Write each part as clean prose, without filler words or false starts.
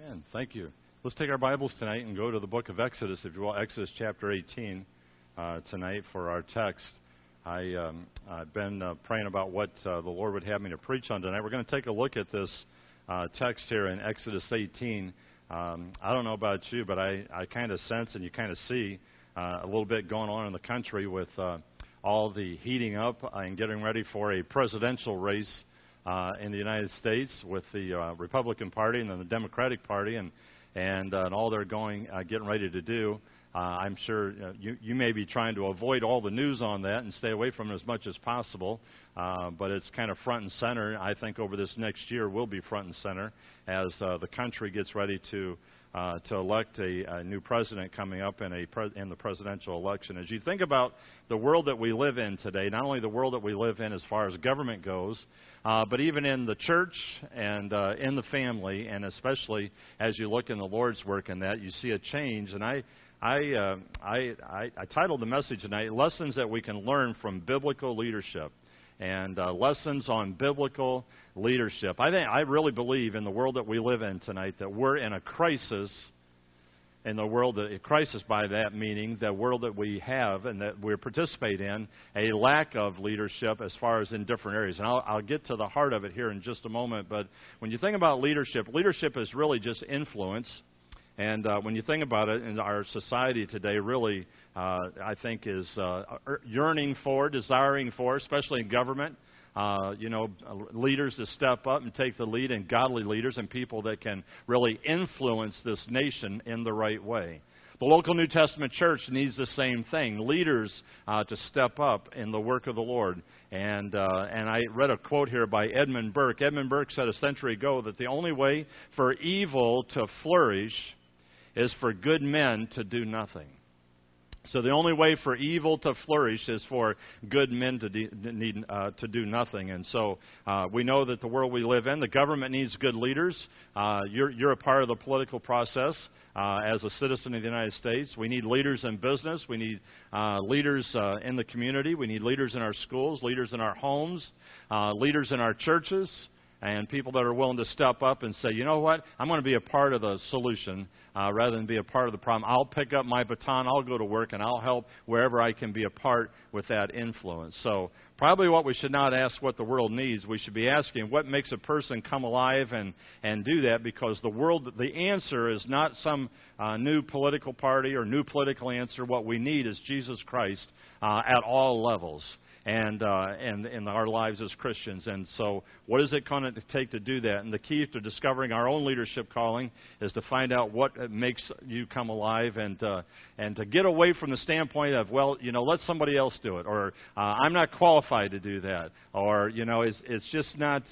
Amen. Thank you. Let's take our Bibles tonight and go to the book of Exodus, if you will, Exodus chapter 18 tonight for our text. I've been praying about what the Lord would have me to preach on tonight. We're going to take a look at this text here in Exodus 18. I don't know about you, but I kind of sense and you kind of see a little bit going on in the country with all the heating up and getting ready for a presidential race in the United States with the Republican Party and then the Democratic Party and all they're getting ready to do. I'm sure you may be trying to avoid all the news on that and stay away from it as much as possible, but it's kind of front and center. I think over this next year will be front and center as the country gets ready to elect a new president coming up in the presidential election. As you think about the world that we live in today, not only the world that we live in as far as government goes, but even in the church and in the family, and especially as you look in the Lord's work in that, you see a change. And I titled the message tonight, Lessons That We Can Learn from Biblical Leadership. And lessons on biblical leadership. I really believe in the world that we live in tonight that we're in a crisis in the world. A crisis by that meaning the world that we have and that we participate in, a lack of leadership as far as in different areas. And I'll get to the heart of it here in just a moment. But when you think about leadership is really just influence. And when you think about it, in our society today, really, I think is yearning for, desiring for, especially in government, leaders to step up and take the lead, and godly leaders and people that can really influence this nation in the right way. The local New Testament church needs the same thing, leaders to step up in the work of the Lord. And I read a quote here by Edmund Burke. Edmund Burke said a century ago that the only way for evil to flourish is for good men to do nothing. So the only way for evil to flourish is for good men to do nothing. And so we know that the world we live in, the government needs good leaders. You're a part of the political process as a citizen of the United States. We need leaders in business. We need leaders in the community. We need leaders in our schools, leaders in our homes, leaders in our churches, and people that are willing to step up and say, you know what, I'm going to be a part of the solution rather than be a part of the problem. I'll pick up my baton, I'll go to work, and I'll help wherever I can be a part with that influence. So probably what we should not ask what the world needs. We should be asking what makes a person come alive and do that, because the answer is not some new political party or new political answer. What we need is Jesus Christ at all levels. And in our lives as Christians. And so what is it going to take to do that? And the key to discovering our own leadership calling is to find out what makes you come alive and to get away from the standpoint of, well, let somebody else do it, or I'm not qualified to do that, or, it's just not,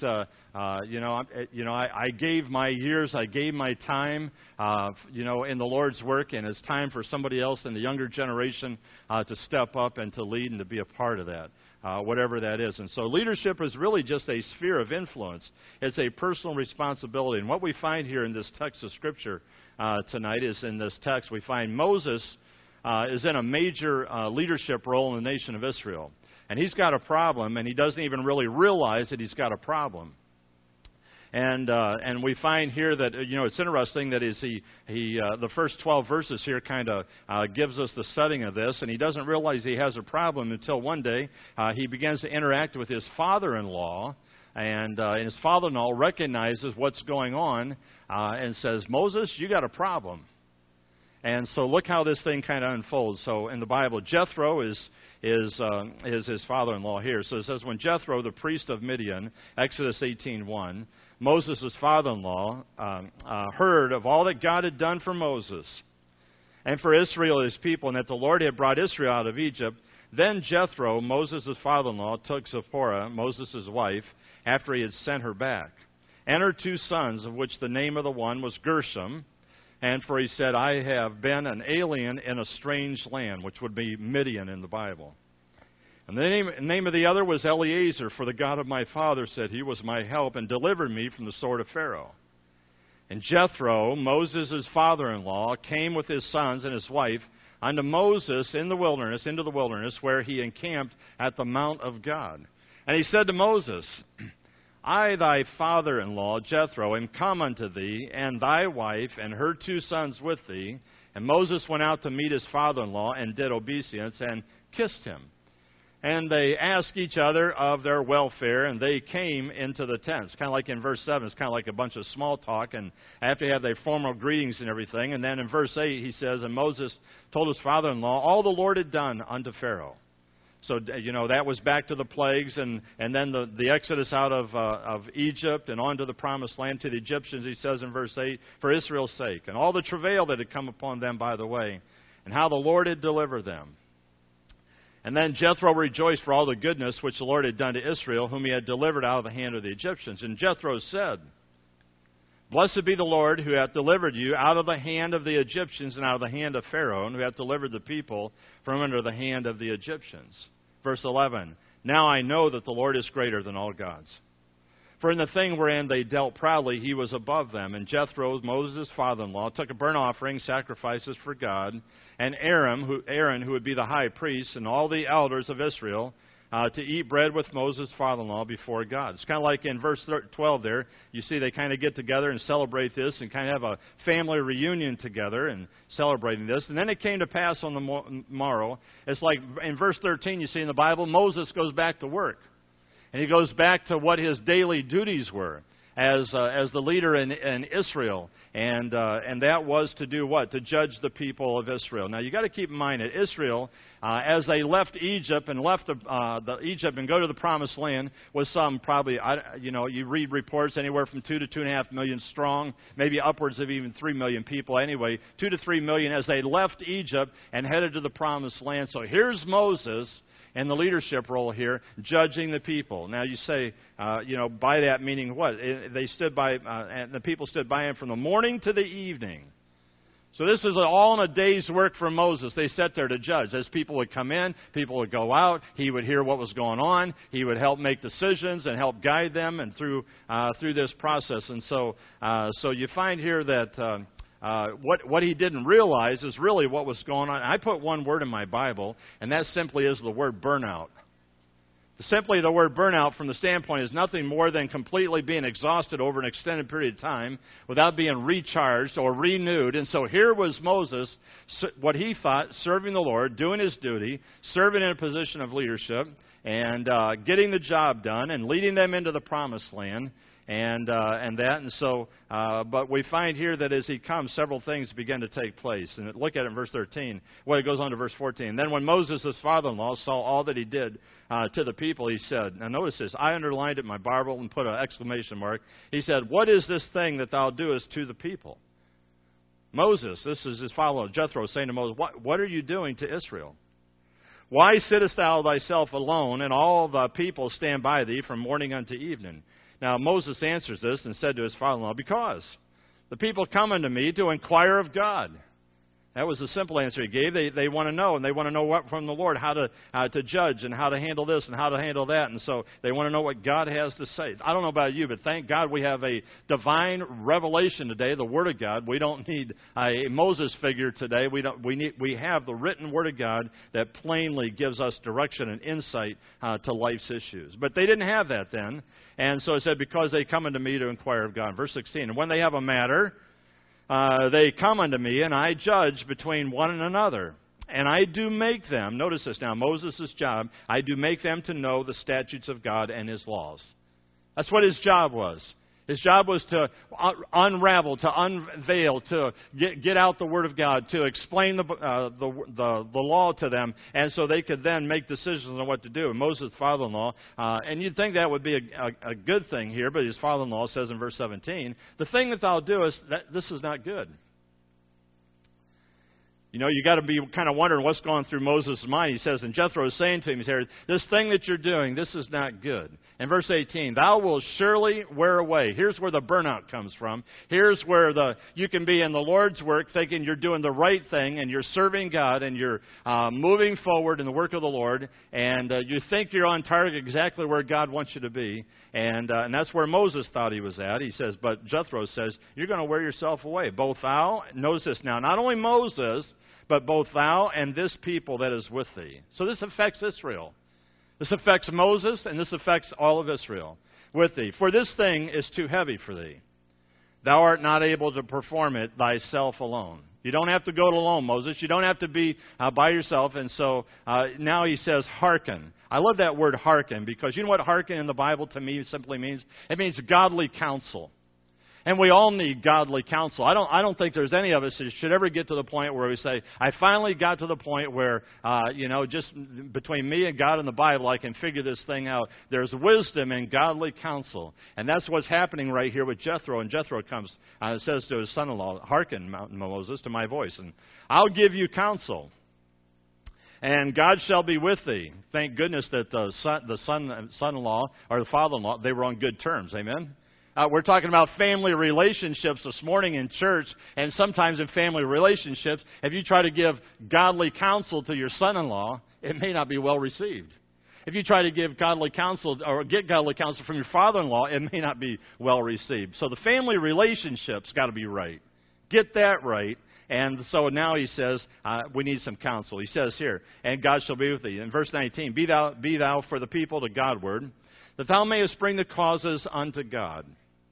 I gave my years, I gave my time, in the Lord's work, and it's time for somebody else in the younger generation to step up and to lead and to be a part of that. Whatever that is. And so leadership is really just a sphere of influence. It's a personal responsibility. And what we find here in this text of Scripture tonight is in this text we find Moses is in a major leadership role in the nation of Israel. And he's got a problem, and he doesn't even really realize that he's got a problem. And we find here that, it's interesting that the first 12 verses here kind of gives us the setting of this, and he doesn't realize he has a problem until one day he begins to interact with his father-in-law, and his father-in-law recognizes what's going on and says, Moses, you got a problem. And so look how this thing kind of unfolds. So in the Bible, Jethro is his father-in-law here. So it says, when Jethro, the priest of Midian, Exodus 18:1, Moses' father-in-law, heard of all that God had done for Moses and for Israel, his people, and that the Lord had brought Israel out of Egypt, then Jethro, Moses' father-in-law, took Zipporah, Moses' wife, after he had sent her back, and her 2 sons, of which the name of the one was Gershom, and for he said, I have been an alien in a strange land, which would be Midian in the Bible. And the name of the other was Eleazar, for the God of my father said, he was my help and delivered me from the sword of Pharaoh. And Jethro, Moses' father-in-law, came with his sons and his wife unto Moses into the wilderness, where he encamped at the mount of God. And he said to Moses, I thy father-in-law Jethro am come unto thee, and thy wife and her 2 sons with thee. And Moses went out to meet his father-in-law, and did obeisance, and kissed him. And they asked each other of their welfare, and they came into the tents. Kind of like in verse 7, it's kind of like a bunch of small talk, and after they have their formal greetings and everything. And then in verse 8, he says, and Moses told his father-in-law all the Lord had done unto Pharaoh. So, that was back to the plagues, and then the exodus out of Egypt and onto the promised land to the Egyptians, he says in verse 8, for Israel's sake, and all the travail that had come upon them by the way, and how the Lord had delivered them. And then Jethro rejoiced for all the goodness which the Lord had done to Israel, whom he had delivered out of the hand of the Egyptians. And Jethro said, blessed be the Lord, who hath delivered you out of the hand of the Egyptians and out of the hand of Pharaoh, and who hath delivered the people from under the hand of the Egyptians. Verse 11, now I know that the Lord is greater than all gods. For in the thing wherein they dealt proudly, he was above them. And Jethro, Moses' father-in-law, took a burnt offering, sacrifices for God, and Aaron, who would be the high priest, and all the elders of Israel, to eat bread with Moses' father-in-law before God. It's kind of like in verse 12 there, you see they kind of get together and celebrate this, and kind of have a family reunion together and celebrating this. And then it came to pass on the morrow, it's like in verse 13 you see in the Bible, Moses goes back to work. And he goes back to what his daily duties were as the leader in Israel. And that was to do what? To judge the people of Israel. Now, you got to keep in mind that Israel, as they left Egypt and left Egypt and go to the Promised Land, was some probably, you read reports anywhere from 2 to 2.5 million strong, maybe upwards of even 3 million people. Anyway, 2 to 3 million as they left Egypt and headed to the Promised Land. So here's Moses and the leadership role here, judging the people. Now you say, by that meaning what? They stood by, and the people stood by him from the morning to the evening. So this is all in a day's work for Moses. They sat there to judge. As people would come in, people would go out. He would hear what was going on. He would help make decisions and help guide them and through this process. And so you find here that what he didn't realize is really what was going on. I put one word in my Bible, and that simply is the word burnout. Simply the word burnout from the standpoint is nothing more than completely being exhausted over an extended period of time without being recharged or renewed. And so here was Moses, what he thought, serving the Lord, doing his duty, serving in a position of leadership, and getting the job done and leading them into the Promised Land. But we find here that as he comes, several things begin to take place. And look at it in verse 13. Well, it goes on to verse 14. Then when Moses, his father-in-law, saw all that he did to the people, he said, now notice this, I underlined it in my Bible and put an exclamation mark. He said, what is this thing that thou doest to the people? Moses, this is his father-in-law, Jethro, saying to Moses, what are you doing to Israel? Why sittest thou thyself alone, and all the people stand by thee from morning unto evening? Now Moses answers this and said to his father-in-law, because the people come unto me to inquire of God. That was the simple answer he gave. They want to know, and they want to know what from the Lord, how to judge and how to handle this and how to handle that. And so they want to know what God has to say. I don't know about you, but thank God we have a divine revelation today, the Word of God. We don't need a Moses figure today. We have the written Word of God that plainly gives us direction and insight to life's issues. But they didn't have that then. And so it said, because they come unto me to inquire of God. Verse 16, and when they have a matter, they come unto me, and I judge between one and another. And I do make them, notice this now, Moses' job, I do make them to know the statutes of God and His laws. That's what his job was. His job was to unravel, to unveil, to get out the Word of God, to explain the law to them, and so they could then make decisions on what to do. And Moses' father-in-law, and you'd think that would be a good thing here, but his father-in-law says in verse 17, the thing that thou doest, this is not good. You know, you got to be kind of wondering what's going through Moses' mind. He says, and Jethro is saying to him, he says, this thing that you're doing, this is not good. In verse 18, thou wilt surely wear away. Here's where the burnout comes from. Here's where you can be in the Lord's work thinking you're doing the right thing and you're serving God and you're moving forward in the work of the Lord, and you think you're on target exactly where God wants you to be. And that's where Moses thought he was at. He says, but Jethro says, you're going to wear yourself away. Both thou, notice this now, not only Moses, but both thou and this people that is with thee. So this affects Israel. This affects Moses, and this affects all of Israel. with thee. For this thing is too heavy for thee. Thou art not able to perform it thyself alone. You don't have to go it alone, Moses. You don't have to be by yourself. And so now he says, hearken. I love that word hearken, because you know what hearken in the Bible to me simply means? It means godly counsel. And we all need godly counsel. I don't think there's any of us that should ever get to the point where we say, I finally got to the point where, just between me and God and the Bible, I can figure this thing out. There's wisdom in godly counsel. And that's what's happening right here with Jethro. And Jethro comes and says to his son-in-law, hearken, Moses, to my voice, and I'll give you counsel. And God shall be with thee. Thank goodness that the son-in-law or the father-in-law, they were on good terms. Amen? We're talking about family relationships this morning in church, and sometimes in family relationships, if you try to give godly counsel to your son-in-law, it may not be well received. If you try to give godly counsel or get godly counsel from your father-in-law, it may not be well received. So the family relationship's got to be right. Get that right. And so now he says, we need some counsel. He says here, and God shall be with thee. In verse 19, be thou for the people to Godward, that thou mayest bring the causes unto God.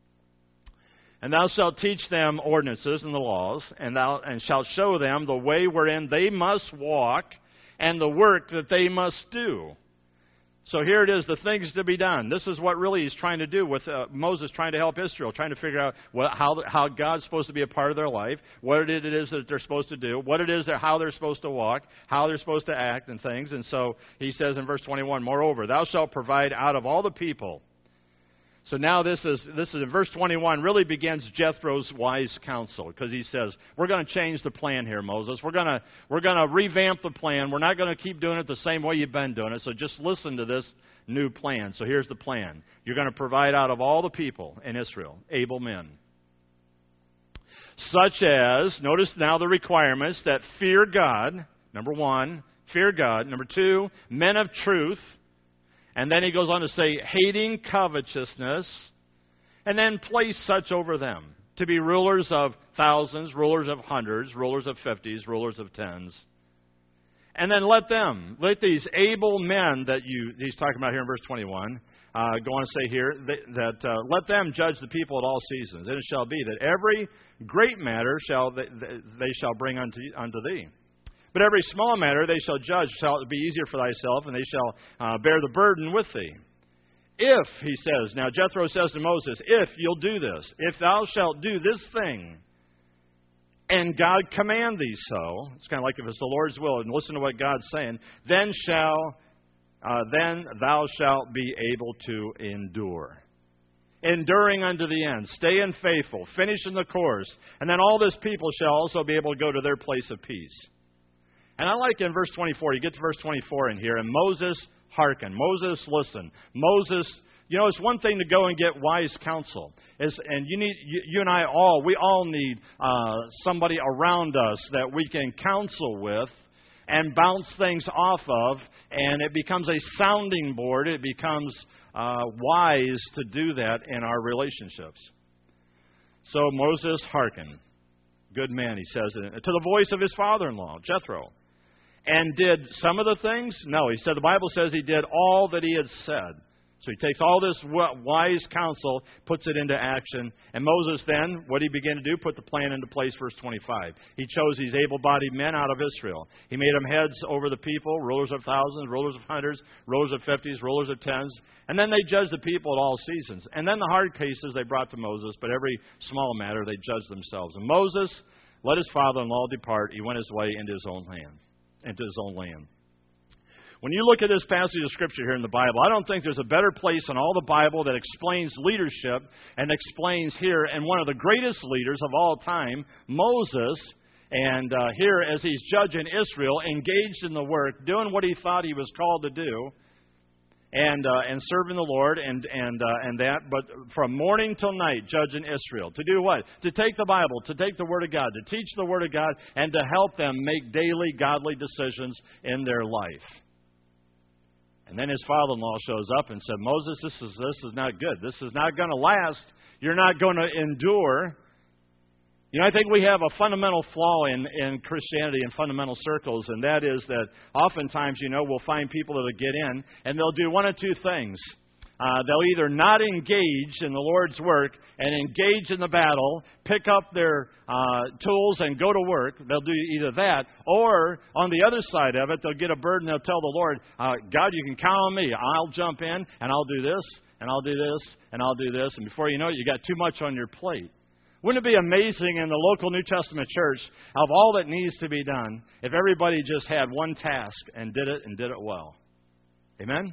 And thou shalt teach them ordinances and the laws, and shalt show them the way wherein they must walk, and the work that they must do. So here it is, the things to be done. This is what really he's trying to do with Moses trying to help Israel, trying to figure out how God's supposed to be a part of their life, what it is that they're supposed to do, what it is how they're supposed to walk, how they're supposed to act and things. And so he says in verse 21, moreover, thou shalt provide out of all the people. So now this is in verse 21, really begins Jethro's wise counsel, because he says, we're going to change the plan here, Moses. We're going to revamp the plan. We're not going to keep doing it the same way you've been doing it. So just listen to this new plan. So here's the plan. You're going to provide out of all the people in Israel, able men. Such as, notice now the requirements, that fear God, number one, fear God. Number two, men of truth. And then he goes on to say, hating covetousness, and then place such over them, to be rulers of thousands, rulers of hundreds, rulers of 50s, rulers of 10s. And then let these able men that he's talking about here in verse 21, go on to say here, let them judge the people at all seasons. And it shall be that every great matter they shall bring unto thee. But every small matter they shall judge shall be easier for thyself, and they shall bear the burden with thee. If, he says, now Jethro says to Moses, if you'll do this, if thou shalt do this thing, and God command thee so, it's kind of like if it's the Lord's will, and listen to what God's saying, then thou shalt be able to endure. Enduring unto the end, staying faithful, finishing the course, and then all this people shall also be able to go to their place of peace. And I like in verse 24, you get to verse 24 in here, and Moses hearken. Moses listen. Moses, it's one thing to go and get wise counsel. And you and I we all need somebody around us that we can counsel with and bounce things off of, and it becomes a sounding board. It becomes wise to do that in our relationships. So Moses hearkened. Good man, he says, to the voice of his father-in-law, Jethro. And did some of the things? No, he said, the Bible says he did all that he had said. So he takes all this wise counsel, puts it into action. And Moses then, what did he begin to do? Put the plan into place, verse 25. He chose these able-bodied men out of Israel. He made them heads over the people, rulers of thousands, rulers of hundreds, rulers of 50s, rulers of 10s. And then they judged the people at all seasons. And then the hard cases they brought to Moses, but every small matter they judged themselves. And Moses let his father-in-law depart. He went his way into his own land. When you look at this passage of Scripture here in the Bible, I don't think there's a better place in all the Bible that explains leadership and explains here, and one of the greatest leaders of all time, Moses, and here as he's judging Israel, engaged in the work, doing what he thought he was called to do, and serving the Lord and that, but from morning till night judging Israel. To do what? To take the Bible, to take the Word of God, to teach the Word of God, and to help them make daily godly decisions in their life. And then his father-in-law shows up and said, Moses, this is not good. This is not going to last. You're not going to endure. I think we have a fundamental flaw in Christianity in fundamental circles, and that is that oftentimes, we'll find people that will get in, and they'll do one of two things. they'll either not engage in the Lord's work and engage in the battle, pick up their tools and go to work. They'll do either that, or on the other side of it, they'll get a burden. They'll tell the Lord, God, you can count on me. I'll jump in and I'll do this and I'll do this and I'll do this. And before you know it, you got too much on your plate. Wouldn't it be amazing in the local New Testament church of all that needs to be done if everybody just had one task and did it well? Amen?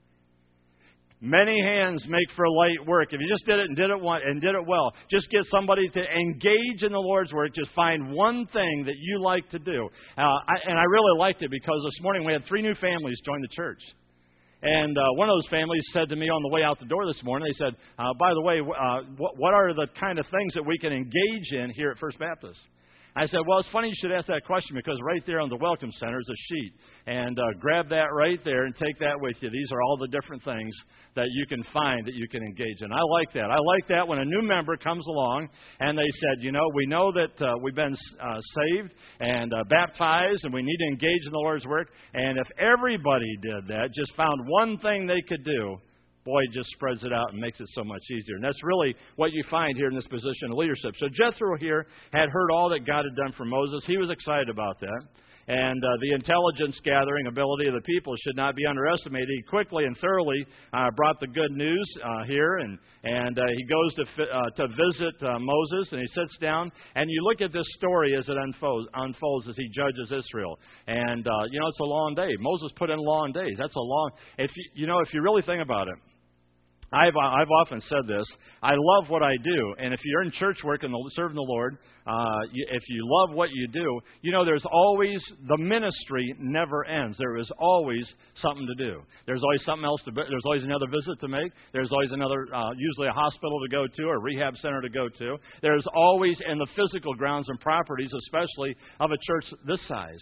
Many hands make for light work. If you just did it and did it well, just get somebody to engage in the Lord's work. Just find one thing that you like to do. And I really liked it because this morning we had 3 new families join the church. And one of those families said to me on the way out the door this morning, they said, by the way, what are the kind of things that we can engage in here at First Baptist? I said, well, it's funny you should ask that question because right there on the Welcome Center is a sheet. And grab that right there and take that with you. These are all the different things that you can find that you can engage in. I like that. I like that when a new member comes along and they said, we know that we've been saved and baptized and we need to engage in the Lord's work. And if everybody did that, just found one thing they could do, boy, it just spreads it out and makes it so much easier. And that's really what you find here in this position of leadership. So Jethro here had heard all that God had done for Moses. He was excited about that. And the intelligence gathering ability of the people should not be underestimated. He quickly and thoroughly brought the good news here, and he goes to visit Moses, and he sits down. And you look at this story as it unfolds as he judges Israel. And it's a long day. Moses put in long days. That's a long. If you really think about it. I've often said this. I love what I do, and if you're in church work and serving the Lord, if you love what you do, there's always, the ministry never ends. There is always something to do. There's always something else there's always another visit to make. There's always another, usually a hospital to go to, or a rehab center to go to. There's always, in the physical grounds and properties, especially of a church this size.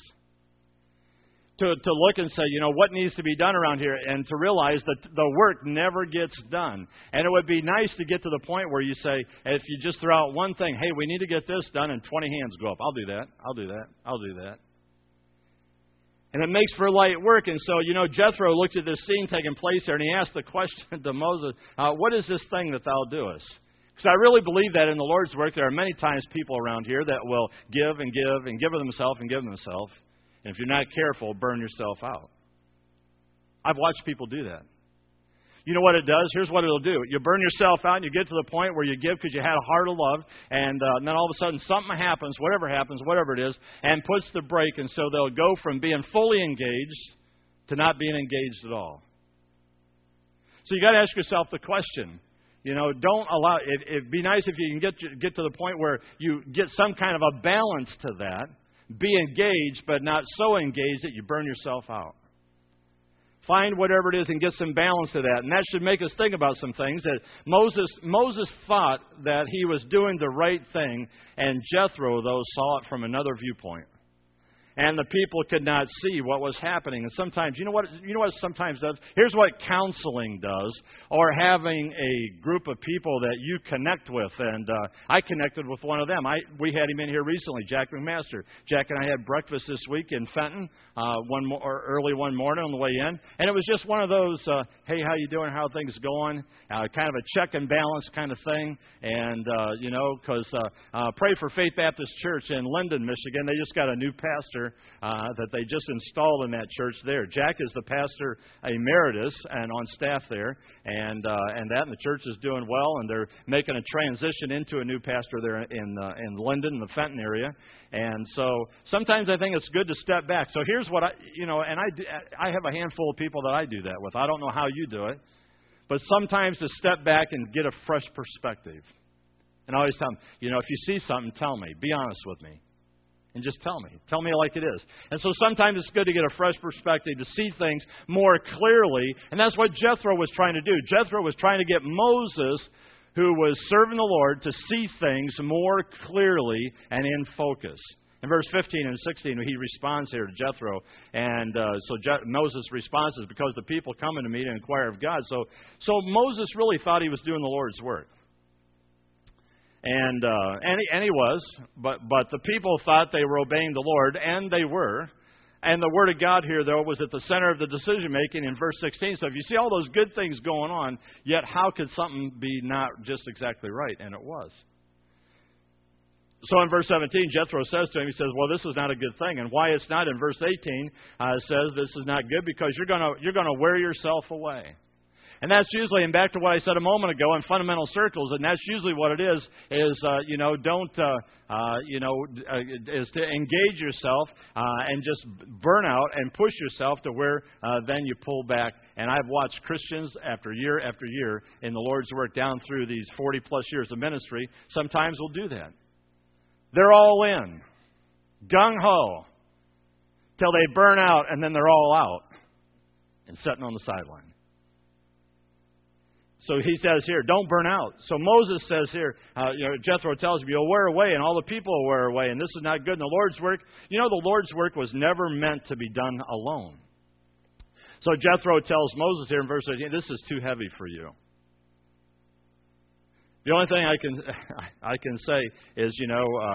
To look and say, what needs to be done around here, and to realize that the work never gets done. And it would be nice to get to the point where you say, if you just throw out one thing, hey, we need to get this done, and 20 hands go up. I'll do that. I'll do that. I'll do that. And it makes for light work. And so, Jethro looked at this scene taking place there, and he asked the question to Moses, what is this thing that thou doest? Because I really believe that in the Lord's work, there are many times people around here that will give and give and give of themselves and give of themselves. And if you're not careful, burn yourself out. I've watched people do that. You know what it does? Here's what it'll do. You burn yourself out and you get to the point where you give because you had a heart of love, and then all of a sudden something happens, whatever it is, and puts the brake, and so they'll go from being fully engaged to not being engaged at all. So you got to ask yourself the question. Don't allow it'd be nice if you can get to the point where you get some kind of a balance to that. Be engaged, but not so engaged that you burn yourself out. Find whatever it is and get some balance to that. And that should make us think about some things. That Moses thought that he was doing the right thing, and Jethro, though, saw it from another viewpoint. And the people could not see what was happening. And sometimes, you know what sometimes does? Here's what counseling does, or having a group of people that you connect with. And I connected with one of them. We had him in here recently, Jack McMaster. Jack and I had breakfast this week in Fenton, early one morning on the way in. And it was just one of those, hey, how you doing? How are things going? Kind of a check and balance kind of thing. And, because pray for Faith Baptist Church in Linden, Michigan. They just got a new pastor that they just installed in that church there. Jack is the pastor emeritus and on staff there, and the church is doing well, and they're making a transition into a new pastor there in Linden, the Fenton area. And so sometimes I think it's good to step back. So here's what I have a handful of people that I do that with. I don't know how you do it, but sometimes to step back and get a fresh perspective. And I always tell them, if you see something, tell me. Be honest with me. And just tell me. Tell me like it is. And so sometimes it's good to get a fresh perspective, to see things more clearly. And that's what Jethro was trying to do. Jethro was trying to get Moses, who was serving the Lord, to see things more clearly and in focus. In verse 15 and 16, he responds here to Jethro. And Moses' response is, because the people come unto me to inquire of God. So Moses really thought he was doing the Lord's work. And he was, but the people thought they were obeying the Lord, and they were. And the Word of God here, though, was at the center of the decision-making in verse 16. So if you see all those good things going on, yet how could something be not just exactly right? And it was. So in verse 17, Jethro says to him, he says, well, this is not a good thing. And why it's not in verse 18 says this is not good because you're gonna wear yourself away. And that's usually, and back to what I said a moment ago, in fundamental circles, and that's usually what it is is to engage yourself and just burn out and push yourself to where then you pull back. And I've watched Christians after year in the Lord's work down through these 40-plus years of ministry, sometimes will do that. They're all in, gung-ho, till they burn out, and then they're all out and sitting on the sideline. So he says here, don't burn out. So Moses says here, Jethro tells him, you'll wear away, and all the people will wear away, and this is not good. And the Lord's work, the Lord's work was never meant to be done alone. So Jethro tells Moses here in verse 18, this is too heavy for you. The only thing I can say is, in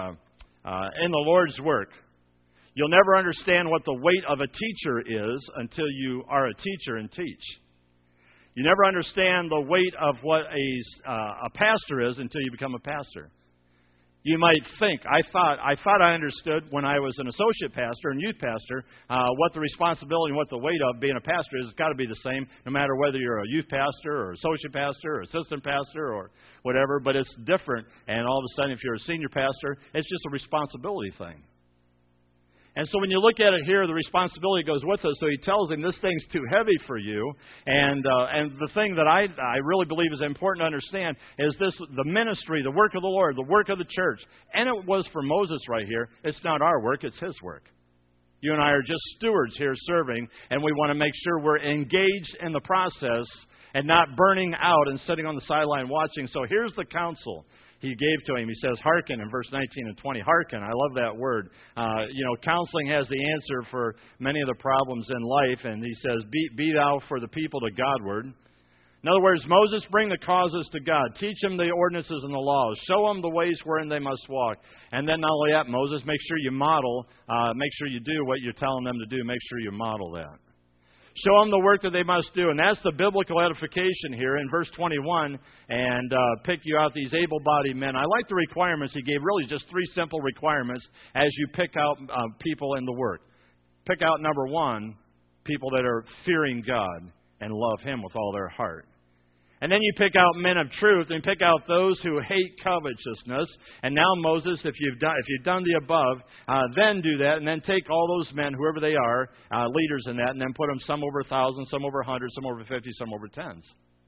the Lord's work, you'll never understand what the weight of a teacher is until you are a teacher and teach. You never understand the weight of what a pastor is until you become a pastor. You might think, I thought I understood when I was an associate pastor and youth pastor what the responsibility and what the weight of being a pastor is. It's got to be the same no matter whether you're a youth pastor or associate pastor or assistant pastor or whatever, but it's different. And all of a sudden, if you're a senior pastor, it's just a responsibility thing. And so when you look at it here, the responsibility goes with us. So he tells him, this thing's too heavy for you. And the thing that I really believe is important to understand is this, the ministry, the work of the Lord, the work of the church. And it was for Moses right here. It's not our work, it's his work. You and I are just stewards here serving, and we want to make sure we're engaged in the process and not burning out and sitting on the sideline watching. So here's the counsel he gave to him. He says, hearken in verse 19 and 20. Hearken, I love that word. Counseling has the answer for many of the problems in life. And he says, be thou for the people to Godward. In other words, Moses, bring the causes to God. Teach them the ordinances and the laws. Show them the ways wherein they must walk. And then not only that, Moses, make sure you model, make sure you do what you're telling them to do. Make sure you model that. Show them the work that they must do. And that's the biblical edification here in verse 21. And pick you out these able-bodied men. I like the requirements he gave, really just 3 simple requirements as you pick out people in the work. Pick out, number 1, people that are fearing God and love Him with all their heart. And then you pick out men of truth and pick out those who hate covetousness. And now, Moses, if you've done the above, then do that. And then take all those men, whoever they are, leaders in that, and then put them some over 1,000, some over 100, some over 50, some over 10s.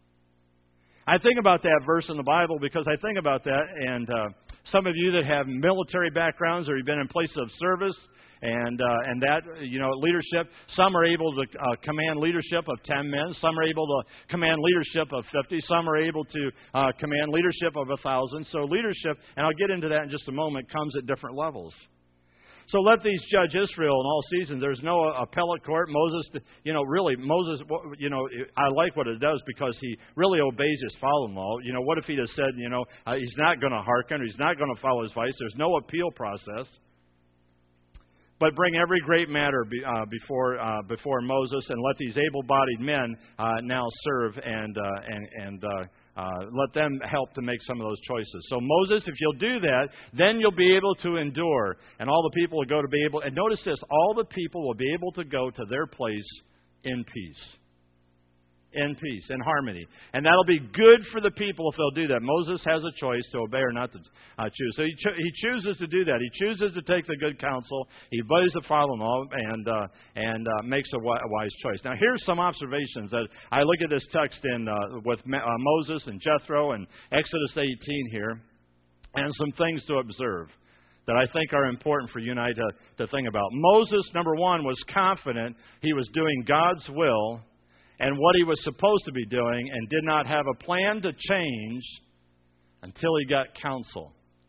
I think about that verse in the Bible because I think about that. And some of you that have military backgrounds or you've been in places of service, and that, leadership, some are able to command leadership of 10 men. Some are able to command leadership of 50. Some are able to command leadership of 1,000. So leadership, and I'll get into that in just a moment, comes at different levels. So let these judge Israel in all seasons. There's no appellate court. Moses, Moses, I like what it does because he really obeys his father-in-law. What if he just said, he's not going to hearken or he's not going to follow his advice? There's no appeal process. But bring every great matter before Moses, and let these able-bodied men now serve, and let them help to make some of those choices. So Moses, if you'll do that, then you'll be able to endure, and all the people will go to be able. And notice this: all the people will be able to go to their place in peace. In peace, in harmony. And that'll be good for the people if they'll do that. Moses has a choice to obey or not to choose. So he chooses to do that. He chooses to take the good counsel. He obeys the father-in-law and makes a wise choice. Now, here's some observations that I look at this text with Moses and Jethro and Exodus 18 here, and some things to observe that I think are important for you and I to think about. Moses, number 1, was confident he was doing God's will and what he was supposed to be doing, and did not have a plan to change until he got counsel.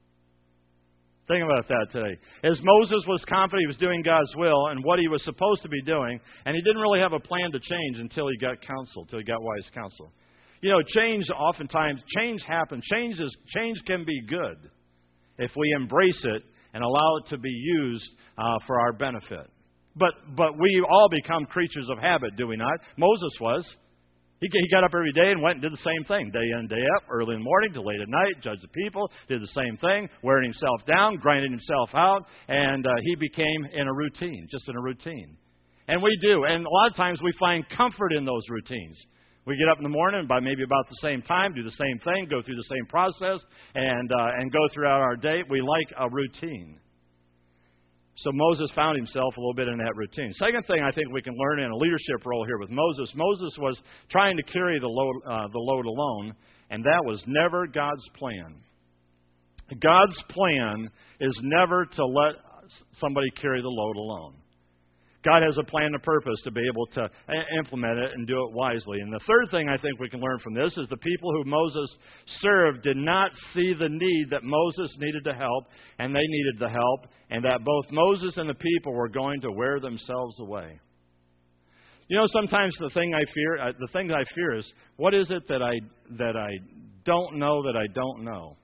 Think about that today. As Moses was confident he was doing God's will and what he was supposed to be doing, and he didn't really have a plan to change until he got counsel, until he got wise counsel. Change happens. Change can be good if we embrace it and allow it to be used for our benefit. But we all become creatures of habit, do we not? Moses was. He got up every day and went and did the same thing. Day in, day out, early in the morning to late at night, judged the people, did the same thing, wearing himself down, grinding himself out, and he became in a routine, just in a routine. And we do. And a lot of times we find comfort in those routines. We get up in the morning by maybe about the same time, do the same thing, go through the same process, and go throughout our day. We like a routine. So Moses found himself a little bit in that routine. Second thing I think we can learn in a leadership role here with Moses, Moses was trying to carry the load alone, and that was never God's plan. God's plan is never to let somebody carry the load alone. God has a plan and a purpose to be able to implement it and do it wisely. And the third thing I think we can learn from this is the people who Moses served did not see the need that Moses needed to help, and they needed the help, and that both Moses and the people were going to wear themselves away. You know, sometimes the thing I fear is, what is it that I don't know that I don't know?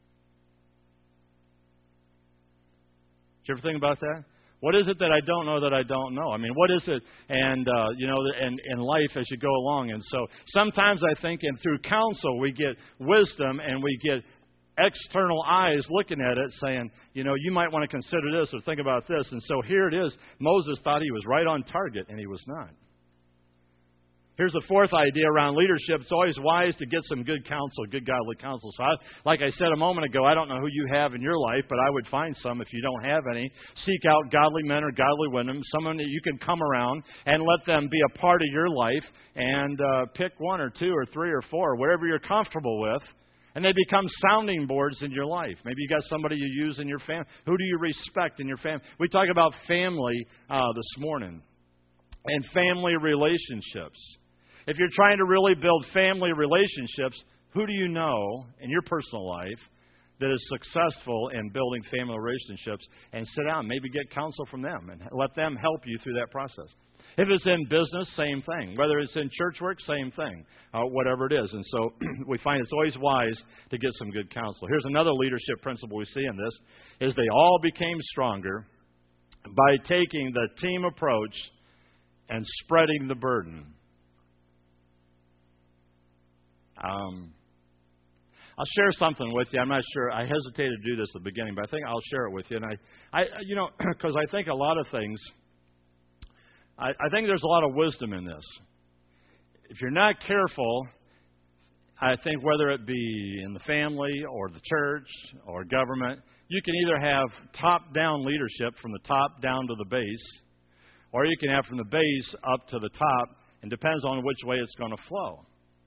Did you ever think about that? What is it that I don't know that I don't know? I mean, what is it? And, and in life as you go along. And so sometimes I think, and through counsel, we get wisdom and we get external eyes looking at it saying, you might want to consider this or think about this. And so here it is. Moses thought he was right on target, and he was not. Here's the fourth idea around leadership. It's always wise to get some good counsel, good godly counsel. So like I said a moment ago, I don't know who you have in your life, but I would find some if you don't have any. Seek out godly men or godly women, someone that you can come around and let them be a part of your life, and pick one or two or three or four, whatever you're comfortable with, and they become sounding boards in your life. Maybe you got somebody you use in your family. Who do you respect in your family? We talk about family this morning and family relationships. If you're trying to really build family relationships, who do you know in your personal life that is successful in building family relationships? And sit down, maybe get counsel from them and let them help you through that process. If it's in business, same thing. Whether it's in church work, same thing. Whatever it is. And so we find it's always wise to get some good counsel. Here's another leadership principle we see in this, is they all became stronger by taking the team approach and spreading the burden. I'll share something with you. I'm not sure. I hesitated to do this at the beginning, but I think I'll share it with you. And because I think a lot of things, I think there's a lot of wisdom in this. If you're not careful, I think whether it be in the family or the church or government, you can either have top-down leadership from the top down to the base, or you can have from the base up to the top, and depends on which way it's going to flow.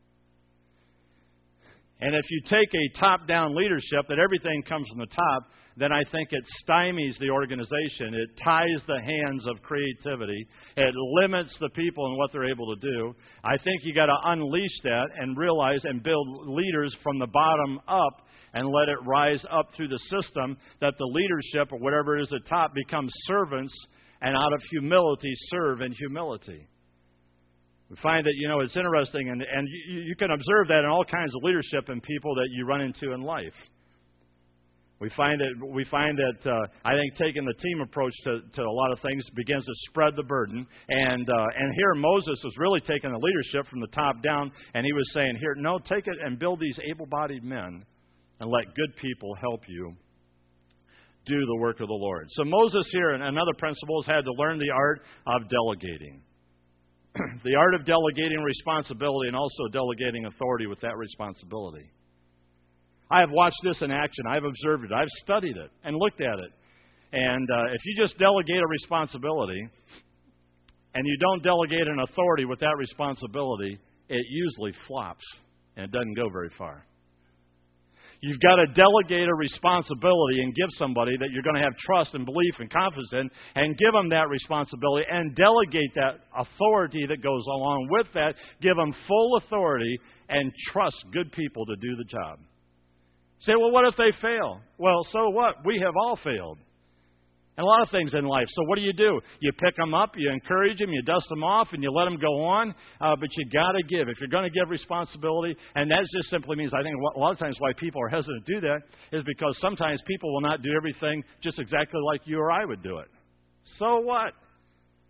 And if you take a top-down leadership that everything comes from the top, then I think it stymies the organization. It ties the hands of creativity. It limits the people and what they're able to do. I think you got to unleash that and realize and build leaders from the bottom up and let it rise up through the system, that the leadership or whatever it is at top becomes servants, and out of humility serve in humility. We find that, it's interesting, and you can observe that in all kinds of leadership and people that you run into in life. We find that I think taking the team approach to a lot of things begins to spread the burden. And here Moses was really taking the leadership from the top down, and he was saying, here, no, take it and build these able-bodied men and let good people help you do the work of the Lord. So Moses here, and another principle, has had to learn the art of delegating. The art of delegating responsibility and also delegating authority with that responsibility. I have watched this in action. I've observed it. I've studied it and looked at it. And if you just delegate a responsibility and you don't delegate an authority with that responsibility, it usually flops and it doesn't go very far. You've got to delegate a responsibility and give somebody that you're going to have trust and belief and confidence in, and give them that responsibility and delegate that authority that goes along with that. Give them full authority and trust good people to do the job. Say, well, what if they fail? Well, so what? We have all failed. And a lot of things in life. So what do? You pick them up, you encourage them, you dust them off, and you let them go on. But you got to give. If you're going to give responsibility, and that just simply means, I think a lot of times why people are hesitant to do that is because sometimes people will not do everything just exactly like you or I would do it. So what?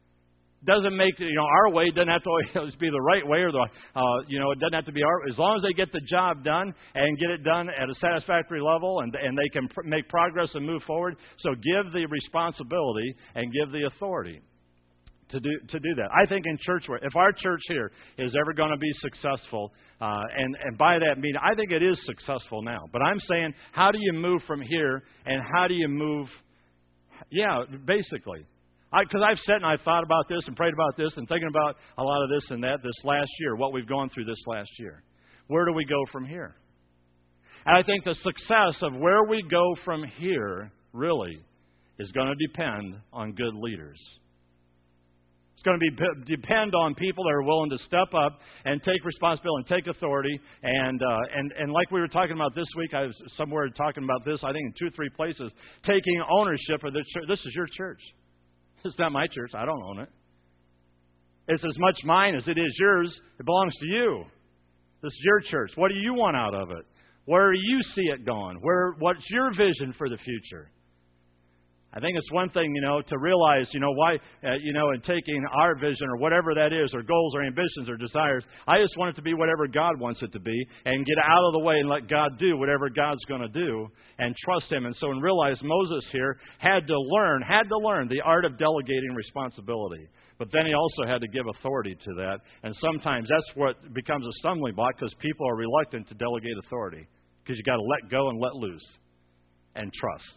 Doesn't make, our way doesn't have to always be the right way, or it doesn't have to be as long as they get the job done and get it done at a satisfactory level, and they can make progress and move forward. So give the responsibility and give the authority to do that. I think in church, if our church here is ever going to be successful, and by that meaning, I think it is successful now. But I'm saying, how do you move from here, and how do you move? Yeah, basically. Because I've sat and I've thought about this and prayed about this and thinking about a lot of this and that this last year, what we've gone through this last year. Where do we go from here? And I think the success of where we go from here really is going to depend on good leaders. It's going to depend on people that are willing to step up and take responsibility and take authority. And like we were talking about this week, I was somewhere talking about this, I think in 2 or 3 places, taking ownership of this church. This is your church. It's not my church. I don't own it. It's as much mine as it is yours. It belongs to you. This is your church. What do you want out of it? Where do you see it going? What's your vision for the future? I think it's one thing, to realize, why, in taking our vision or whatever that is, or goals or ambitions or desires, I just want it to be whatever God wants it to be and get out of the way and let God do whatever God's going to do and trust Him. And so, and realize Moses here had to learn the art of delegating responsibility. But then he also had to give authority to that. And sometimes that's what becomes a stumbling block, because people are reluctant to delegate authority, because you got to let go and let loose and trust.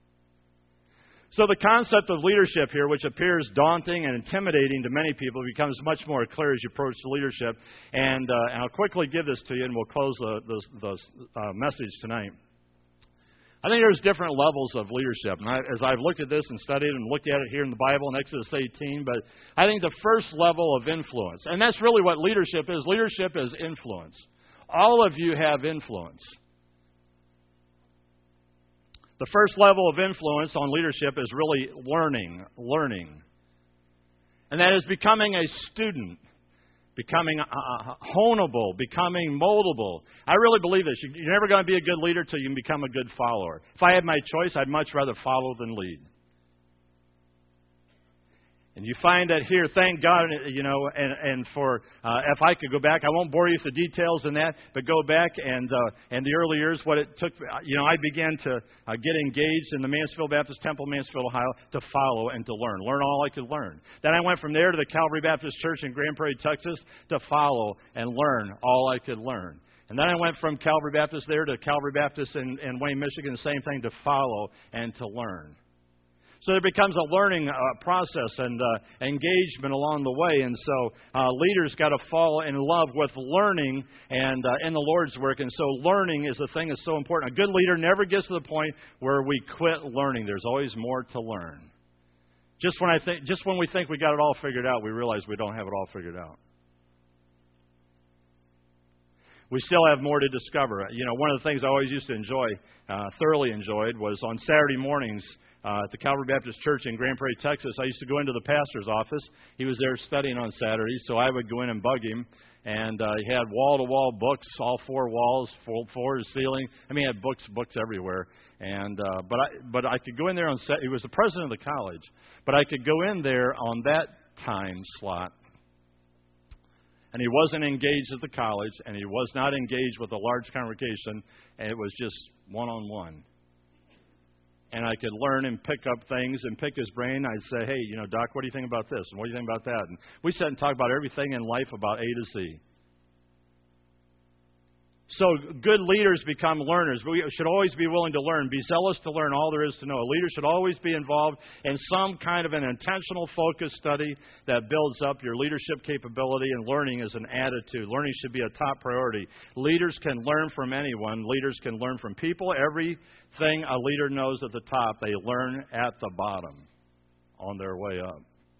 So the concept of leadership here, which appears daunting and intimidating to many people, becomes much more clear as you approach leadership. And I'll quickly give this to you, and we'll close the message tonight. I think there's different levels of leadership. And as I've looked at this and studied and looked at it here in the Bible in Exodus 18, but I think the first level of influence, and that's really what leadership is. Leadership is influence. All of you have influence. The first level of influence on leadership is really learning. And that is becoming a student, becoming honeable, becoming moldable. I really believe this. You're never going to be a good leader till you can become a good follower. If I had my choice, I'd much rather follow than lead. And you find that here, thank God, and for, if I could go back, I won't bore you with the details in that, but go back and the early years, what it took, I began to get engaged in the Mansfield Baptist Temple, Mansfield, Ohio, to follow and to learn all I could learn. Then I went from there to the Calvary Baptist Church in Grand Prairie, Texas, to follow and learn all I could learn. And then I went from Calvary Baptist there to Calvary Baptist in Wayne, Michigan, the same thing, to follow and to learn. So there becomes a learning process and engagement along the way. And so leaders got to fall in love with learning and in the Lord's work. And so learning is the thing that's so important. A good leader never gets to the point where we quit learning. There's always more to learn. Just when we think we got it all figured out, we realize we don't have it all figured out. We still have more to discover. One of the things I always used to enjoy, thoroughly enjoyed, was on Saturday mornings at the Calvary Baptist Church in Grand Prairie, Texas. I used to go into the pastor's office. He was there studying on Saturdays, so I would go in and bug him. And he had wall-to-wall books, all 4 walls, full floor to ceiling. I mean, he had books everywhere. And but I could go in there on set. He was the president of the college, but I could go in there on that time slot. And he wasn't engaged at the college, and he was not engaged with a large congregation, and it was just one-on-one. And I could learn and pick up things and pick his brain. I'd say, hey, Doc, what do you think about this? And what do you think about that? And we sat and talked about everything in life about A to Z. So good leaders become learners. We should always be willing to learn, be zealous to learn all there is to know. A leader should always be involved in some kind of an intentional focus study that builds up your leadership capability, and learning is an attitude. Learning should be a top priority. Leaders can learn from anyone. Leaders can learn from people. Everything a leader knows at the top, they learn at the bottom on their way up.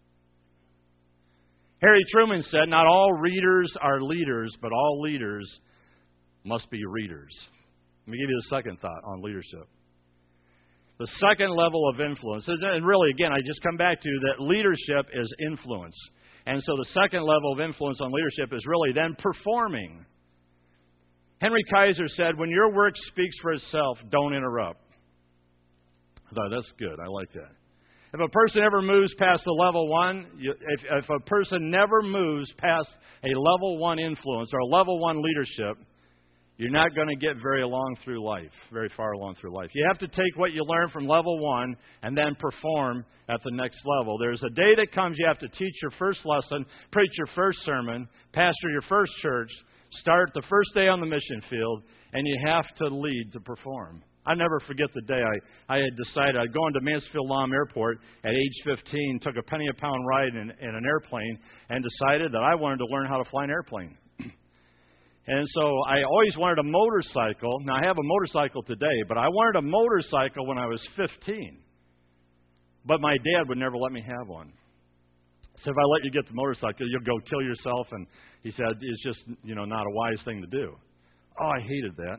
Harry Truman said, not all readers are leaders, but all leaders must be readers. Let me give you the second thought on leadership. The second level of influence, and really, again, I just come back to that leadership is influence. And so the second level of influence on leadership is really then performing. Henry Kaiser said, when your work speaks for itself, don't interrupt. I thought, that's good. I like that. If a person ever moves past the level 1, if a person never moves past a level 1 influence or a level 1 leadership, you're not going to get very far along through life. You have to take what you learn from level 1 and then perform at the next level. There's a day that comes you have to teach your first lesson, preach your first sermon, pastor your first church, start the first day on the mission field, and you have to lead to perform. I never forget the day I had decided I'd go into Mansfield-Lom Airport at age 15, took a penny a pound ride in an airplane, and decided that I wanted to learn how to fly an airplane. And so I always wanted a motorcycle. Now, I have a motorcycle today, but I wanted a motorcycle when I was 15. But my dad would never let me have one. He said, if I let you get the motorcycle, you'll go kill yourself. And he said, it's just, not a wise thing to do. Oh, I hated that.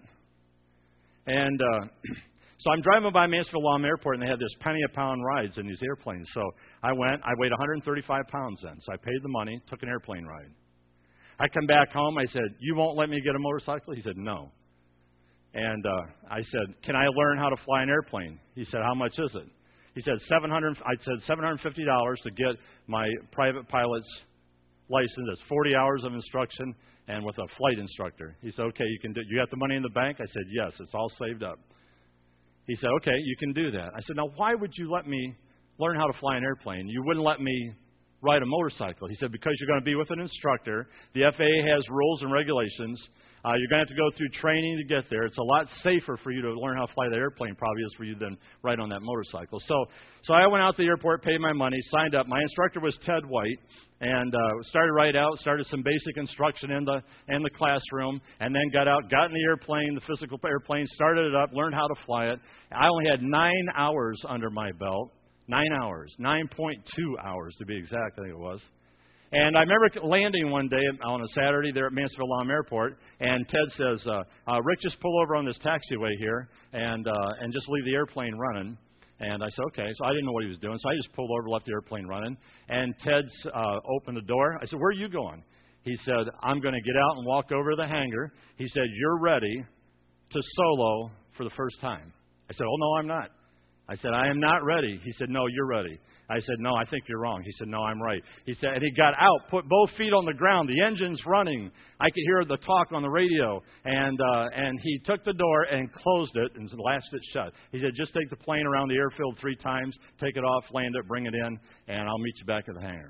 And so I'm driving by Mansfield-Lom Airport, and they had this penny-a-pound rides in these airplanes. So I went. I weighed 135 pounds then. So I paid the money, took an airplane ride. I come back home. I said, you won't let me get a motorcycle? He said, no. And I said, can I learn how to fly an airplane? He said, how much is it? He said, I said $750 to get my private pilot's license. It's 40 hours of instruction and with a flight instructor. He said, okay, you can do it. You got the money in the bank? I said, yes, it's all saved up. He said, okay, you can do that. I said, now why would you let me learn how to fly an airplane? You wouldn't let me ride a motorcycle. He said, because you're going to be with an instructor. The FAA has rules and regulations. You're going to have to go through training to get there. It's a lot safer for you to learn how to fly the airplane probably is for you than ride on that motorcycle. So I went out to the airport, paid my money, signed up. My instructor was Ted White, and started right out, started some basic instruction in the classroom, and then got out, got in the airplane, the physical airplane, started it up, learned how to fly it. I only had 9 hours under my belt. 9 hours, 9.2 hours to be exact, I think it was. And I remember landing one day on a Saturday there at Mansfield-Lom Airport, and Ted says, Rick, just pull over on this taxiway here and just leave the airplane running. And I said, okay. So I didn't know what he was doing, so I just pulled over, left the airplane running. And Ted opened the door. I said, where are you going? He said, I'm going to get out and walk over to the hangar. He said, you're ready to solo for the first time. I said, oh, no, I'm not. I said, I am not ready. He said, no, you're ready. I said, no, I think you're wrong. He said, no, I'm right. He said, and he got out, put both feet on the ground. The engine's running. I could hear the talk on the radio. And he took the door and closed it and latched it shut. He said, just take the plane around the airfield 3 times, take it off, land it, bring it in, and I'll meet you back at the hangar.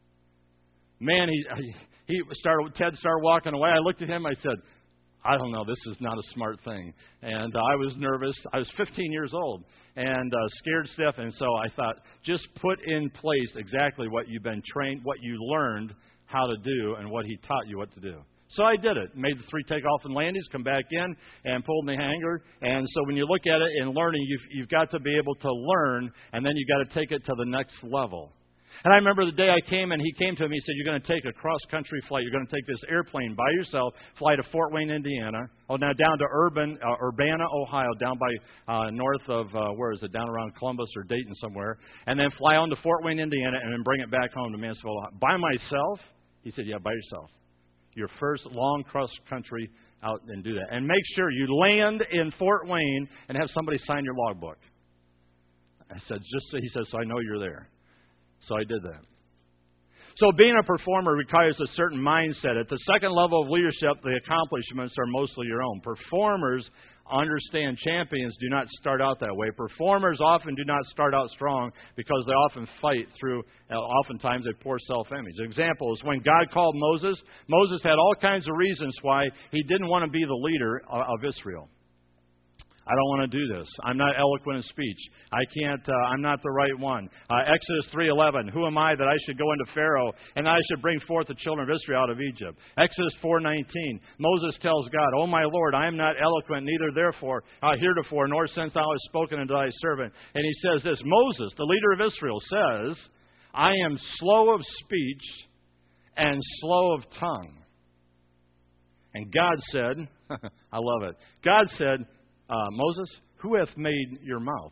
Man, Ted started walking away. I looked at him. I said, I don't know, this is not a smart thing. And I was nervous. I was 15 years old and scared stiff. And so I thought, just put in place exactly what you've been trained, what you learned how to do, and what he taught you what to do. So I did it. Made the 3 takeoff and landings, come back in, and pulled in the hangar. And so when you look at it in learning, you've got to be able to learn, and then you've got to take it to the next level. And I remember the day I came, and he came to me and said, you're going to take a cross-country flight. You're going to take this airplane by yourself, fly to Fort Wayne, Indiana, now down to Urbana, Ohio, down by north of, where is it, down around Columbus or Dayton somewhere, and then fly on to Fort Wayne, Indiana, and then bring it back home to Mansfield, Ohio. By myself? He said, yeah, by yourself. Your first long cross-country out and do that. And make sure you land in Fort Wayne and have somebody sign your logbook. I said, he says, so I know you're there. So I did that. So being a performer requires a certain mindset. At the second level of leadership, the accomplishments are mostly your own. Performers understand champions do not start out that way. Performers often do not start out strong because they often fight through, oftentimes, a poor self-image. An example is when God called Moses, Moses had all kinds of reasons why he didn't want to be the leader of Israel. I don't want to do this. I'm not eloquent in speech. I can't. I'm not the right one. Exodus 3:11. Who am I that I should go into Pharaoh and I should bring forth the children of Israel out of Egypt? Exodus 4:19. Moses tells God, "O my Lord, I am not eloquent, neither therefore heretofore, nor since thou hast spoken unto thy servant." And he says this. Moses, the leader of Israel, says, "I am slow of speech and slow of tongue." And God said, I love it. God said, Moses, who hath made your mouth?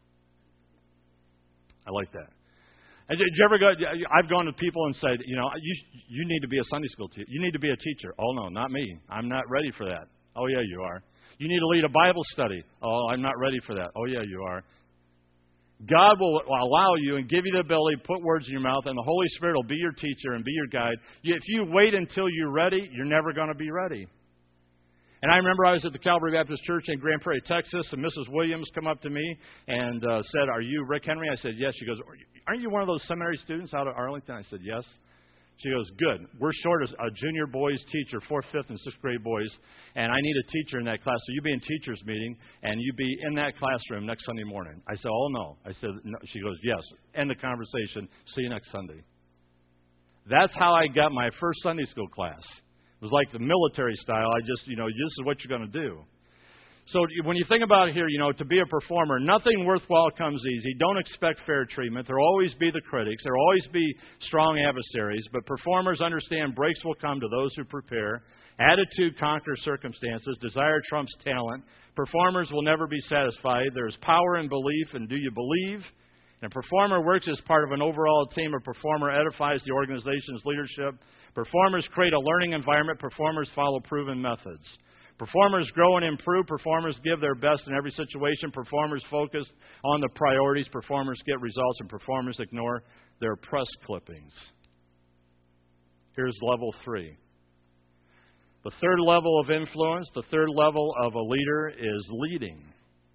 I like that. And did you ever go? I've gone to people and said, you need to be a Sunday school teacher. You need to be a teacher. Oh, no, not me. I'm not ready for that. Oh, yeah, you are. You need to lead a Bible study. Oh, I'm not ready for that. Oh, yeah, you are. God will allow you and give you the ability to put words in your mouth, and the Holy Spirit will be your teacher and be your guide. If you wait until you're ready, you're never going to be ready. And I remember I was at the Calvary Baptist Church in Grand Prairie, Texas, and Mrs. Williams come up to me and said, "Are you Rick Henry?" I said, "Yes." She goes, "Aren't you one of those seminary students out of Arlington?" I said, "Yes." She goes, "Good. We're short a junior boys teacher, 4th, 5th, and 6th grade boys, and I need a teacher in that class. So you be in teacher's meeting, and you be in that classroom next Sunday morning." I said, "Oh, no." I said, "No." She goes, "Yes." End the conversation. See you next Sunday. That's how I got my first Sunday school class. It was like the military style. I just, this is what you're going to do. So when you think about it here, to be a performer, nothing worthwhile comes easy. Don't expect fair treatment. There will always be the critics. There will always be strong adversaries. But performers understand breaks will come to those who prepare. Attitude conquers circumstances. Desire trumps talent. Performers will never be satisfied. There's power in belief, and do you believe? And a performer works as part of an overall team. A performer edifies the organization's leadership. Performers create a learning environment. Performers follow proven methods. Performers grow and improve. Performers give their best in every situation. Performers focus on the priorities. Performers get results, and performers ignore their press clippings. Here's level 3. The third level of influence, the third level of a leader is leading.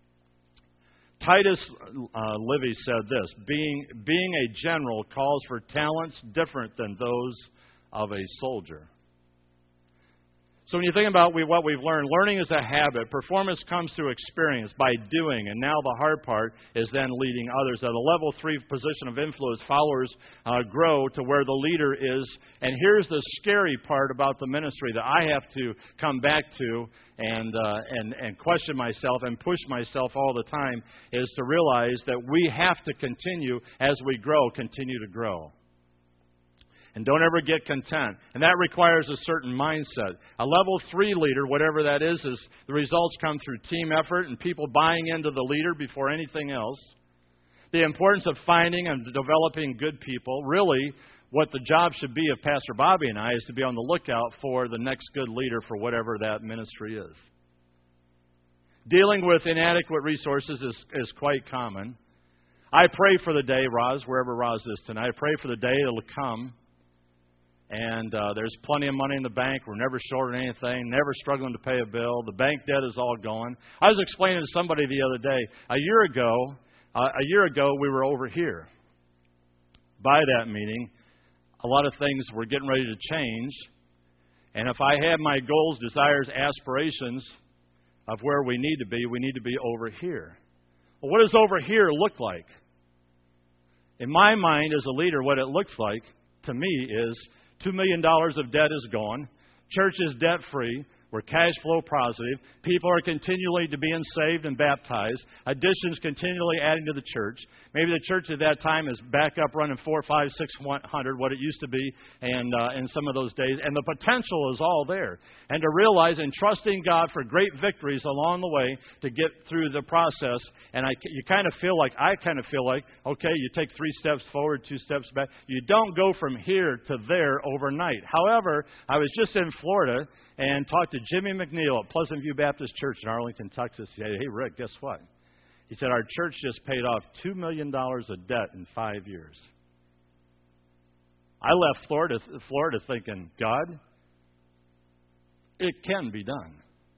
Titus Livy said this: being a general calls for talents different than those of a soldier. So when you think about what we've learned, learning is a habit. Performance comes through experience, by doing. And now the hard part is then leading others. At a level 3 position of influence, followers grow to where the leader is. And here's the scary part about the ministry that I have to come back to and question myself and push myself all the time, is to realize that we have to continue, as we grow, continue to grow. And don't ever get content. And that requires a certain mindset. A level 3 leader, whatever that is the results come through team effort and people buying into the leader before anything else. The importance of finding and developing good people. Really, what the job should be of Pastor Bobby and I is to be on the lookout for the next good leader for whatever that ministry is. Dealing with inadequate resources is quite common. I pray for the day, Roz, wherever Roz is tonight, I pray for the day it'll come. And there's plenty of money in the bank. We're never short on anything, never struggling to pay a bill. The bank debt is all gone. I was explaining to somebody the other day, a year ago we were over here. By that meeting, a lot of things were getting ready to change. And if I had my goals, desires, aspirations of where we need to be over here. Well, what does over here look like? In my mind as a leader, what it looks like to me is $2 million of debt is gone. Church is debt-free. We're cash flow positive. People are continually being saved and baptized. Additions continually adding to the church. Maybe the church at that time is back up running 400, 500, 600, what it used to be, and in some of those days. And the potential is all there. And to realize and trusting God for great victories along the way to get through the process. And I kind of feel like, okay, you take 3 steps forward, 2 steps back. You don't go from here to there overnight. However, I was just in Florida and talked to Jimmy McNeil at Pleasant View Baptist Church in Arlington, Texas. He said, "Hey, Rick, guess what?" He said, "Our church just paid off $2 million of debt in 5 years." I left Florida thinking, God, it can be done.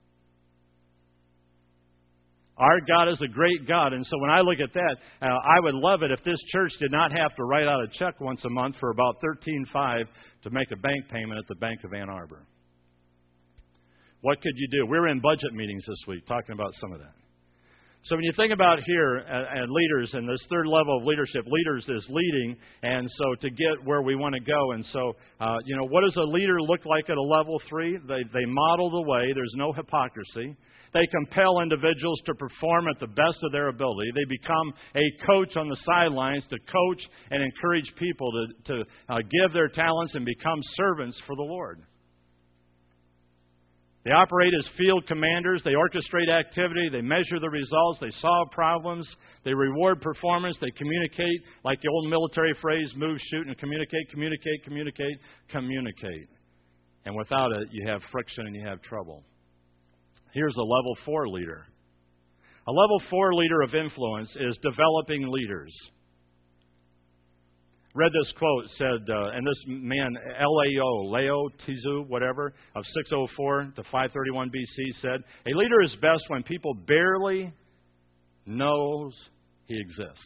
Our God is a great God, and so when I look at that, I would love it if this church did not have to write out a check once a month for about $13,500 to make a bank payment at the Bank of Ann Arbor. What could you do? We were in budget meetings this week talking about some of that. So when you think about here at leaders and this third level of leadership, leaders is leading, and so to get where we want to go. And so, what does a leader look like at a level 3? They model the way. There's no hypocrisy. They compel individuals to perform at the best of their ability. They become a coach on the sidelines to coach and encourage people to give their talents and become servants for the Lord. They operate as field commanders. They orchestrate activity. They measure the results. They solve problems. They reward performance. They communicate, like the old military phrase, move, shoot, and communicate, communicate, communicate, communicate. And without it, you have friction and you have trouble. Here's a level 4 leader. A level 4 leader of influence is developing leaders. Read this quote, said, and this man, Leo Tizu, whatever, of 604 to 531 BC said, a leader is best when people barely knows he exists.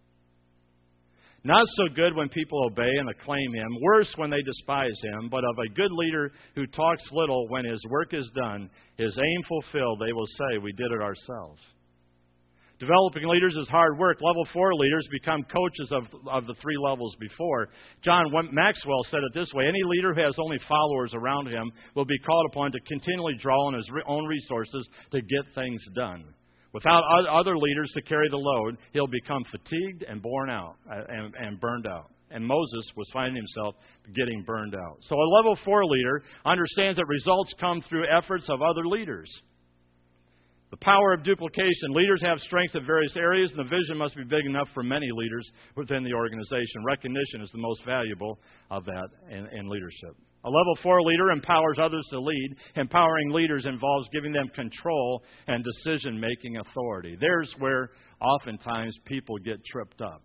Not so good when people obey and acclaim him, worse when they despise him, but of a good leader who talks little when his work is done, his aim fulfilled, they will say, we did it ourselves. Developing leaders is hard work. Level 4 leaders become coaches of the 3 levels before. John Maxwell said it this way, any leader who has only followers around him will be called upon to continually draw on his own resources to get things done. Without other leaders to carry the load, he'll become fatigued and worn out and burned out. And Moses was finding himself getting burned out. So a level 4 leader understands that results come through efforts of other leaders. The power of duplication. Leaders have strength in various areas, and the vision must be big enough for many leaders within the organization. Recognition is the most valuable of that in leadership. A level 4 leader empowers others to lead. Empowering leaders involves giving them control and decision-making authority. There's where oftentimes people get tripped up.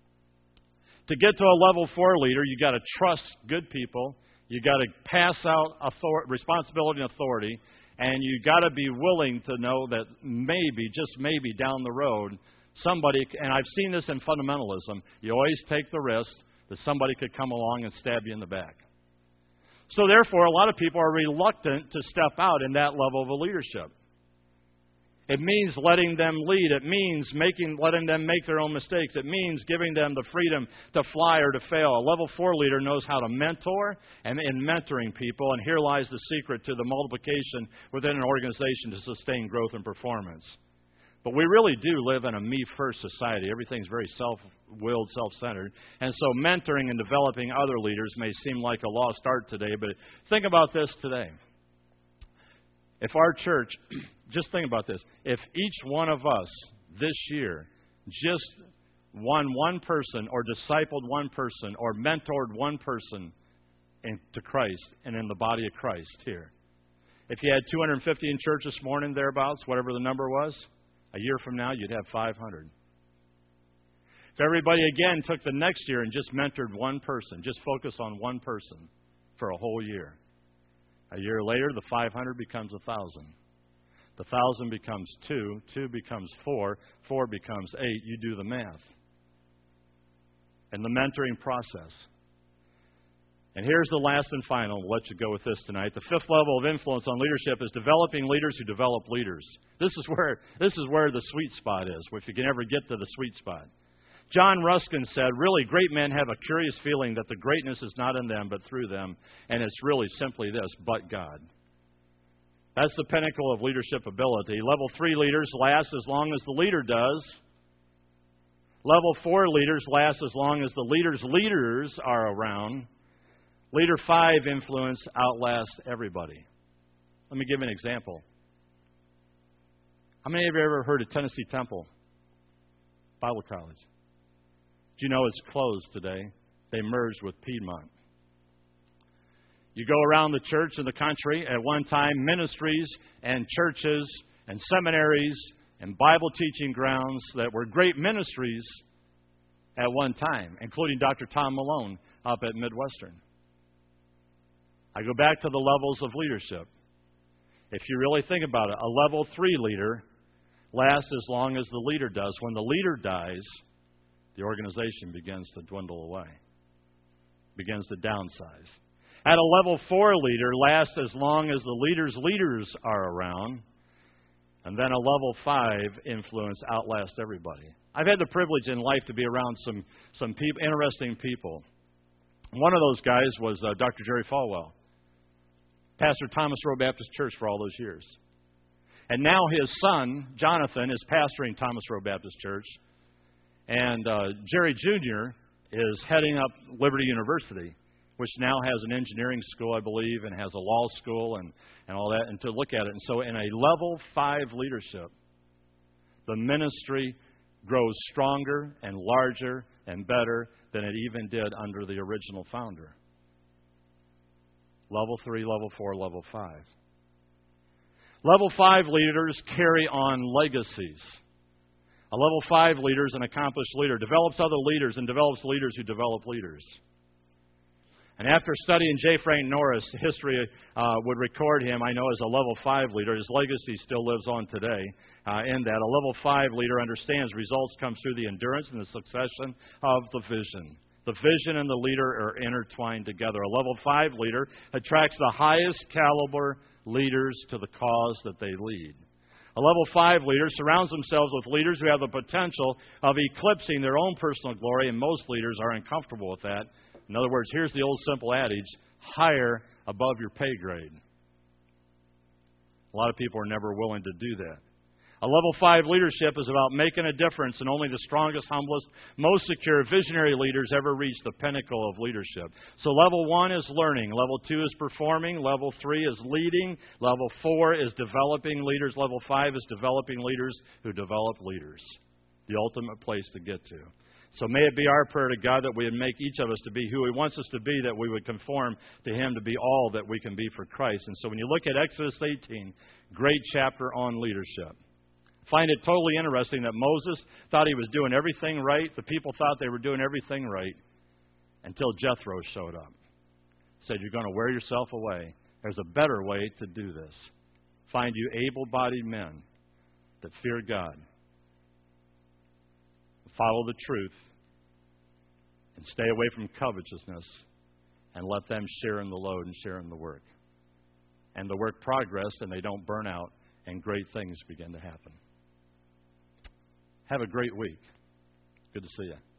To get to a level 4 leader, you've got to trust good people. You've got to pass out responsibility and authority. And you got to be willing to know that maybe, just maybe down the road, somebody, and I've seen this in fundamentalism, you always take the risk that somebody could come along and stab you in the back. So therefore, a lot of people are reluctant to step out in that level of a leadership. It means letting them lead. It means letting them make their own mistakes. It means giving them the freedom to fly or to fail. A level 4 leader knows how to mentor, and in mentoring people, and here lies the secret to the multiplication within an organization to sustain growth and performance. But we really do live in a me-first society. Everything's very self-willed, self-centered. And so mentoring and developing other leaders may seem like a lost art today, but think about this today. If our church, just think about this, if each one of us this year just won one person or discipled one person or mentored one person into Christ and in the body of Christ here. If you had 250 in church this morning, thereabouts, whatever the number was, a year from now you'd have 500. If everybody again took the next year and just mentored one person, just focus on one person for a whole year. A year later, the 500 becomes 1,000. The 1,000 becomes 2. 2 becomes 4. 4 becomes 8. You do the math. And the mentoring process. And here's the last and final. We'll let you go with this tonight. The 5th level of influence on leadership is developing leaders who develop leaders. This is where the sweet spot is, if you can ever get to the sweet spot. John Ruskin said, really, great men have a curious feeling that the greatness is not in them, but through them. And it's really simply this, but God. That's the pinnacle of leadership ability. Level 3 leaders last as long as the leader does. Level 4 leaders last as long as the leaders are around. Leader 5 influence outlasts everybody. Let me give you an example. How many of you ever heard of Tennessee Temple Bible College? Do you know it's closed today? They merged with Piedmont. You go around the church in the country, at one time, ministries and churches and seminaries and Bible teaching grounds that were great ministries at one time, including Dr. Tom Malone up at Midwestern. I go back to the levels of leadership. If you really think about it, a level 3 leader lasts as long as the leader does. When the leader dies, the organization begins to dwindle away, begins to downsize. At a level 4 leader lasts as long as the leaders are around, and then a level 5 influence outlasts everybody. I've had the privilege in life to be around some interesting people. One of those guys was Dr. Jerry Falwell, pastor Thomas Road Baptist Church for all those years. And now his son, Jonathan, is pastoring Thomas Road Baptist Church. And Jerry Jr. is heading up Liberty University, which now has an engineering school, I believe, and has a law school and all that, and to look at it. And so in a level 5 leadership, the ministry grows stronger and larger and better than it even did under the original founder. Level 3, level 4, level 5. Level 5 leaders carry on legacies. A level 5 leader is an accomplished leader, develops other leaders, and develops leaders who develop leaders. And after studying J. Frank Norris, history would record him, I know, as a level 5 leader. His legacy still lives on today. In that, a level 5 leader understands results come through the endurance and the succession of the vision. The vision and the leader are intertwined together. A level 5 leader attracts the highest caliber leaders to the cause that they lead. A level 5 leader surrounds themselves with leaders who have the potential of eclipsing their own personal glory, and most leaders are uncomfortable with that. In other words, here's the old simple adage, hire above your pay grade. A lot of people are never willing to do that. A level 5 leadership is about making a difference, and only the strongest, humblest, most secure, visionary leaders ever reach the pinnacle of leadership. So level 1 is learning. Level 2 is performing. Level 3 is leading. Level 4 is developing leaders. Level 5 is developing leaders who develop leaders. The ultimate place to get to. So may it be our prayer to God that we would make each of us to be who He wants us to be, that we would conform to Him to be all that we can be for Christ. And so when you look at Exodus 18, great chapter on leadership. Find it totally interesting that Moses thought he was doing everything right. The people thought they were doing everything right until Jethro showed up. Said, you're going to wear yourself away. There's a better way to do this. Find you able-bodied men that fear God, follow the truth, and stay away from covetousness, and let them share in the load and share in the work. And the work progressed, and they don't burn out, and great things begin to happen. Have a great week. Good to see you.